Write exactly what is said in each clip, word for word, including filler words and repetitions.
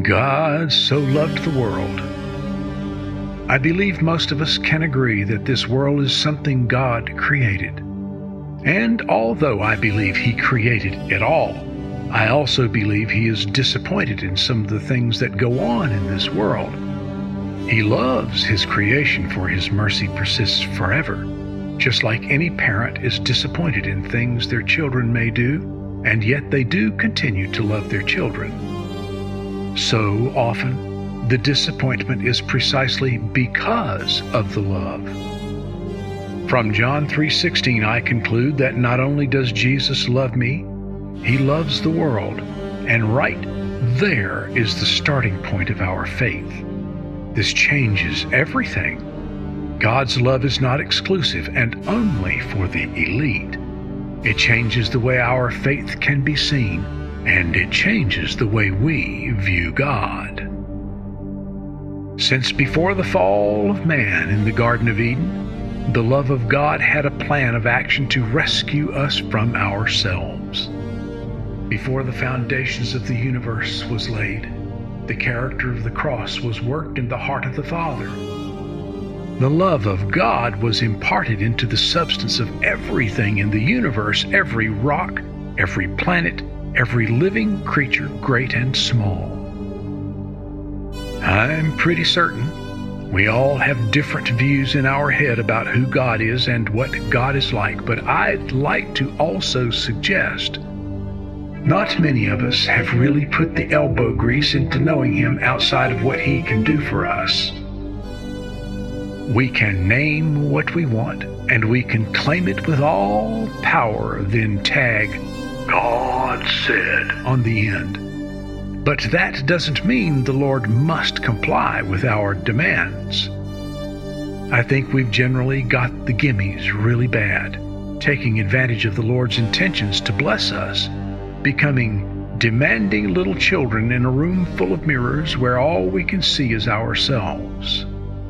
God so loved the world. I believe most of us can agree that this world is something God created. And although I believe He created it all, I also believe He is disappointed in some of the things that go on in this world. He loves His creation, for His mercy persists forever, just like any parent is disappointed in things their children may do, and yet they do continue to love their children. So often, the disappointment is precisely because of the love. From John three sixteen, I conclude that not only does Jesus love me, He loves the world, and right there is the starting point of our faith. This changes everything. God's love is not exclusive and only for the elite. It changes the way our faith can be seen, and it changes the way we view God. Since before the fall of man in the Garden of Eden, the love of God had a plan of action to rescue us from ourselves. Before the foundations of the universe was laid, the character of the cross was worked in the heart of the Father. The love of God was imparted into the substance of everything in the universe, every rock, every planet, every living creature, great and small. I'm pretty certain we all have different views in our head about who God is and what God is like, but I'd like to also suggest not many of us have really put the elbow grease into knowing Him outside of what He can do for us. We can name what we want, and we can claim it with all power, then tag God said on the end. But that doesn't mean the Lord must comply with our demands. I think we've generally got the gimmies really bad, taking advantage of the Lord's intentions to bless us, becoming demanding little children in a room full of mirrors where all we can see is ourselves.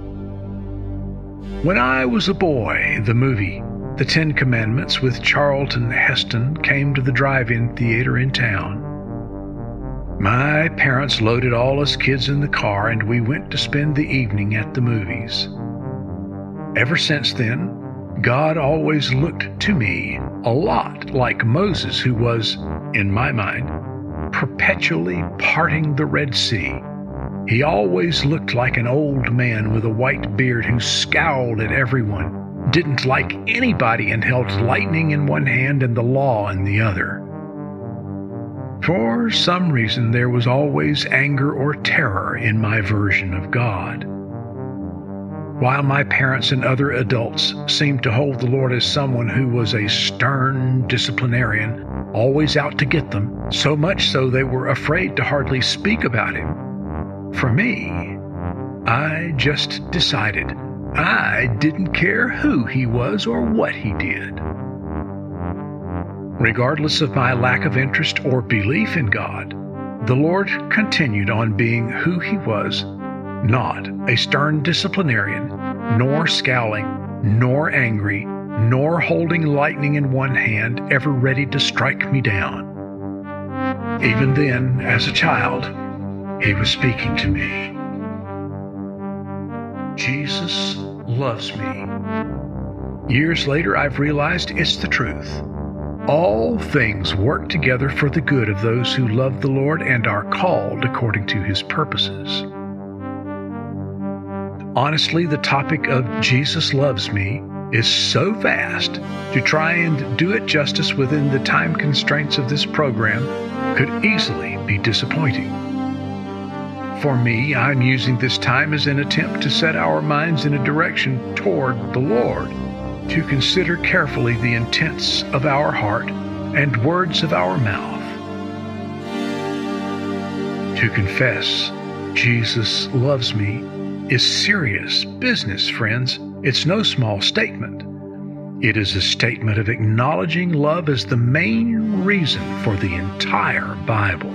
When I was a boy, the movie The Ten Commandments with Charlton Heston came to the drive-in theater in town. My parents loaded all us kids in the car, and we went to spend the evening at the movies. Ever since then, God always looked to me a lot like Moses, who was, in my mind, perpetually parting the Red Sea. He always looked like an old man with a white beard who scowled at everyone, didn't like anybody, and held lightning in one hand and the law in the other. For some reason, there was always anger or terror in my version of God. While my parents and other adults seemed to hold the Lord as someone who was a stern disciplinarian, always out to get them, so much so they were afraid to hardly speak about Him, for me, I just decided I didn't care who He was or what He did. Regardless of my lack of interest or belief in God, the Lord continued on being who He was, not a stern disciplinarian, nor scowling, nor angry, nor holding lightning in one hand, ever ready to strike me down. Even then, as a child, He was speaking to me. Jesus loves me. Years later, I've realized it's the truth. All things work together for the good of those who love the Lord and are called according to His purposes. Honestly, the topic of Jesus loves me is so vast, to try and do it justice within the time constraints of this program could easily be disappointing. For me, I'm using this time as an attempt to set our minds in a direction toward the Lord, to consider carefully the intents of our heart and words of our mouth. To confess Jesus loves me is serious business, friends. It's no small statement. It is a statement of acknowledging love as the main reason for the entire Bible.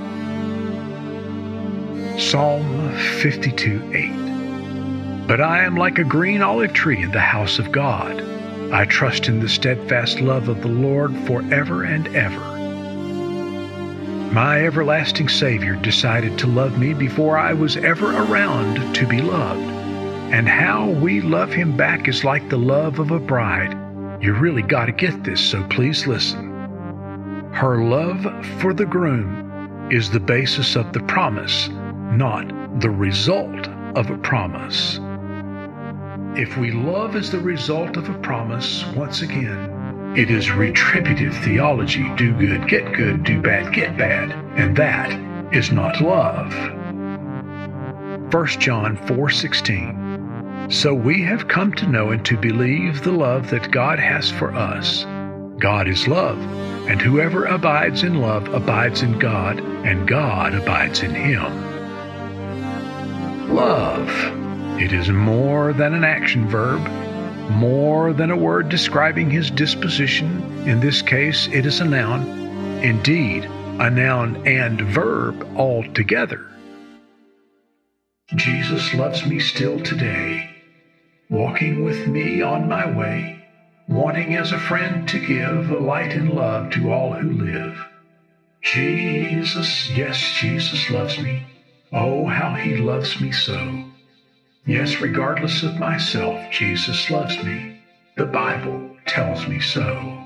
Psalm fifty-two eight. But I am like a green olive tree in the house of God. I trust in the steadfast love of the Lord forever and ever. My everlasting Savior decided to love me before I was ever around to be loved. And how we love Him back is like the love of a bride. You really got to get this, so please listen. Her love for the groom is the basis of the promise, not the result of a promise. If we love as the result of a promise, once again, it is retributive theology. Do good, get good, do bad, get bad. And that is not love. First John four sixteen. So we have come to know and to believe the love that God has for us. God is love, and whoever abides in love abides in God, and God abides in him. Love. It is more than an action verb, more than a word describing His disposition. In this case, it is a noun. Indeed, a noun and verb altogether. Jesus loves me still today, walking with me on my way, wanting as a friend to give light and love to all who live. Jesus, yes, Jesus loves me. Oh, how He loves me so. Yes, regardless of myself, Jesus loves me. The Bible tells me so.